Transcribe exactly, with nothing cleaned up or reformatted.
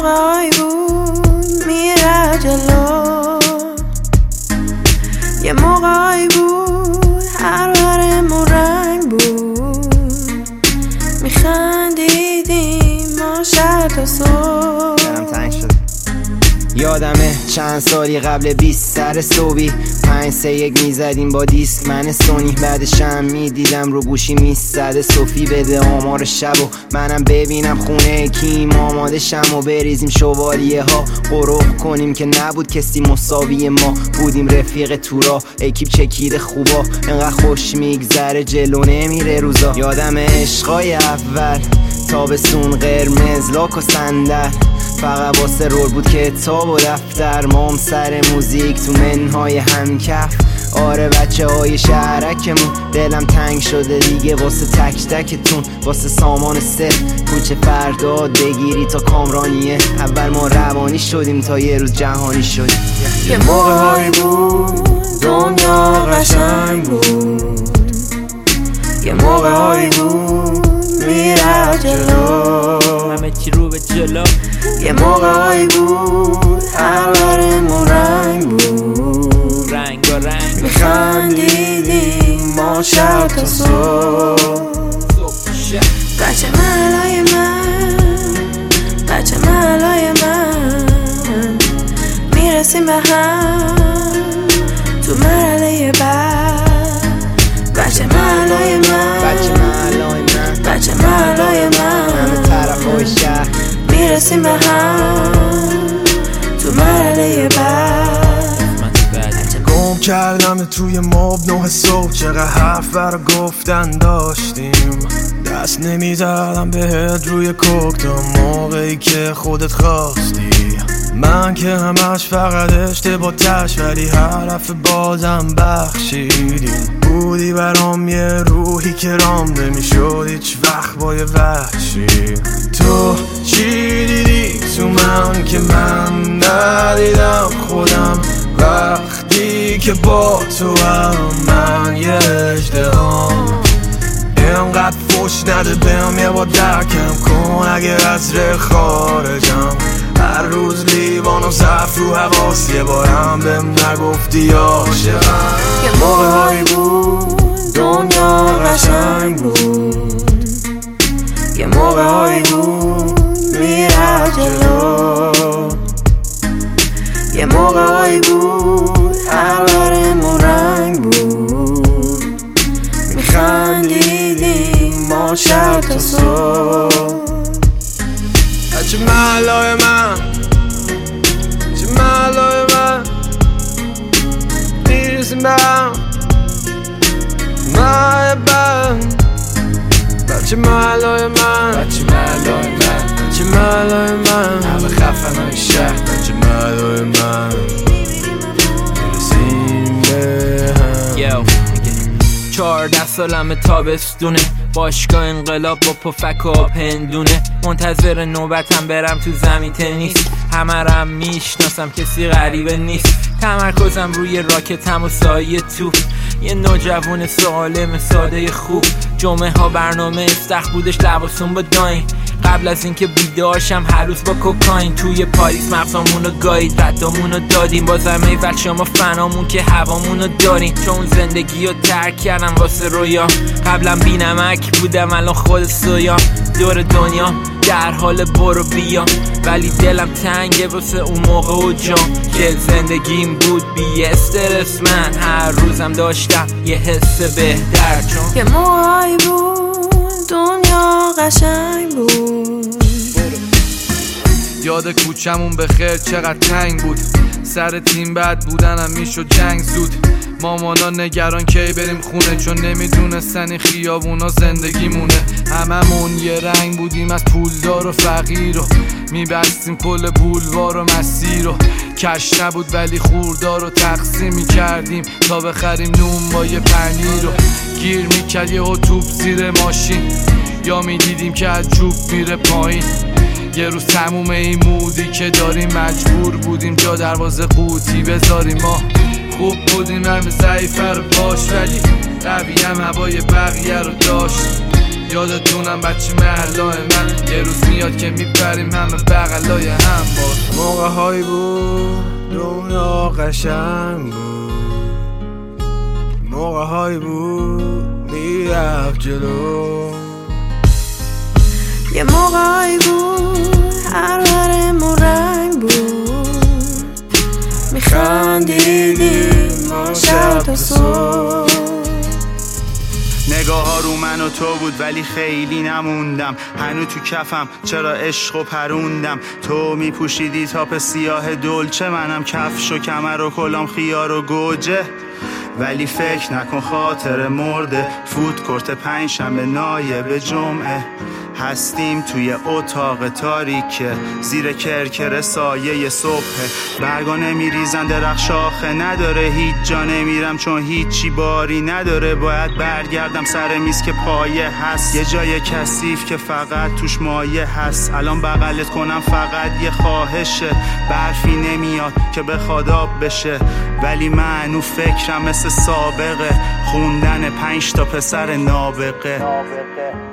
موقعی بود میره جلو، یه موقعی بود هر برمون رنگ بود، میخندیدیم ما شب تا صبح. دلم تنگ شد. یادمه چند سالی قبل بیست سر صبحی پنج سه یک میزدیم با دیسک من سونی، بعدشم میدیدم رو گوشی میزده صوفی بده آمار شب و منم ببینم خونه کیم آماده شم و بریزیم شوالیه ها قروق کنیم که نبود کسی مساوی ما بودیم رفیق تورا اکیپ چکیده خوبا انقدر خوش میگذره جلو نمیره روزا. یادم عشقای اول تابستون قرمز لاک و صندل فقط واسه رول بود کتاب و دفتر مام سر موزیک تو منهای همکف. آره بچه های شهرکمون دلم تنگ شده دیگه واسه تک تکتون واسه سامان سه کوچه فرداد بگیری تا کامرانیه. اول ما روانی شدیم تا یه روز جهانی شدیم. یه موقعی بود دنیا قشنگ بود، یه موقعی بود میره جلو، همه چی رو به جلو. یه موقعی بود هر برمون رنگ بود، رنگ و رنگ میخندیدیم ما شب تا صبح. بچه محلای من، بچه محلای من، میرسیم به هم تو مرحله بعد. بچه محلای من، بچه محلای من، بچه محلای من، همه طرفای شهر میرسیم به هم تو مرحله بعد. گم کردم توی ماب نه صبح چقدر حرف برا گفتن داشتیم، دست نمیزدم بهت روی کوک تا موقعی که خودت خواستی. من که همش فقط اشتباه تش ولی حرف بازم بخشیدیم. بودی برام یه روحی که رام نمیشد هیچ وقت با یه وحشی. تو چی دیدی تو من که من ندیدم خودم وقتی که با تو هم من یه اژدهام. اینقدر فوش نده بهم یه با درکم کن اگه از ره خارجم. هر روز لیوان و صف رو حواس یه بارم بهم نگفتی عاشقم. یه موقعی بود دنیا قشنگ بود، یه موقعی بود میره جلو، یه موقعی بود هر برمون رنگ بود، میخندیدیم ما شب تا صبح. بچه محلای من، بچه محلای من، میرسیم به هم ماه بعد. بچه محلای من، بچه محلای من، بچه محلای من، همه خفنای شهر. بچه محلای من میرسیم به هم. چهارده سالم تابستونه باشگاه انقلاب با پفک و پندونه منتظر نوبتم برم تو زمین تنیس. همه رم میشناسم کسی غریبه نیست، تمرکزم روی راکتم و سایه تو. یه نوجوان سالم ساده خوب جمعه ها برنامه استخ بودش لباسون با داین. قبل از اینکه بیدارشم هر روز با کوکاین توی پاریس مغزامونو گایید ردامونو دادیم با زمه بچه ما فنامون که هوامونو داریم. چون زندگی رو ترک کردم واسه رویا قبلا بی نمک بودم الان خود سویا. دور دنیا در حال برو بیا ولی دلم تنگه واسه اون موقع و جام که زندگیم بود بی استرس. من هر روزم داشتم یه حس بهتر چون یه موقعی بود دنیا قشنگ بود. یاد کوچمون به خیر چقدر تنگ بود، سر تیم بد بودنم میشد جنگ زود. مامانا نگران کی بریم خونه چون نمیدونستن این خیابونا زندگی مونه. هممون یه رنگ بودیم از پولدار و فقیر و میبستیم کل بولوار و مسیر و کش نبود ولی خوردار رو تقسیم میکردیم تا بخریم نون با یه پنیر و گیر میکرد یه توپ زیر ماشین یا میدیدیم که از جوب میره پایین. یه روز تموم این مودی که داریم مجبور بودیم جا دروازه قوطی بذاریم. ما خوب بودیم همه ضعیفه رو باش ولی قوی هم هوای بقیه رو داشت. یادتونم بچه محلای من، یه روز میاد که میپریم همه بغلای هم. باز موقع هایی بود دنیا قشنگ بود، موقع هایی بود میرفت جلو، یه موقعی بود هر ورمون رنگ بود، میخندیدیم ما شب تا صبح. نگاه ها رو من و تو بود ولی خیلی نموندم، هنو تو کفم چرا عشق و پروندم. تو میپوشیدی تاپ سیاه دلچه، منم کفش و کمر و کلام خیار و گوجه. ولی فکر نکن خاطر مرده، فوت کرت پنج شنبه نایب جمعه. هستیم توی اتاق تاریکه، زیر کرکر سایه صبح. برگا نمیریزن درخت شاخه نداره، هیچ جا نمیرم چون هیچی باری نداره. باید برگردم سر میز که پایه هست، یه جای کثیف که فقط توش مایه هست. الان بغلت کنم فقط یه خواهشه، برفی نمیاد که بخواد آب بشه. ولی منو فکرم مثل سابقه، خوندن پنج تا پسر نابغه.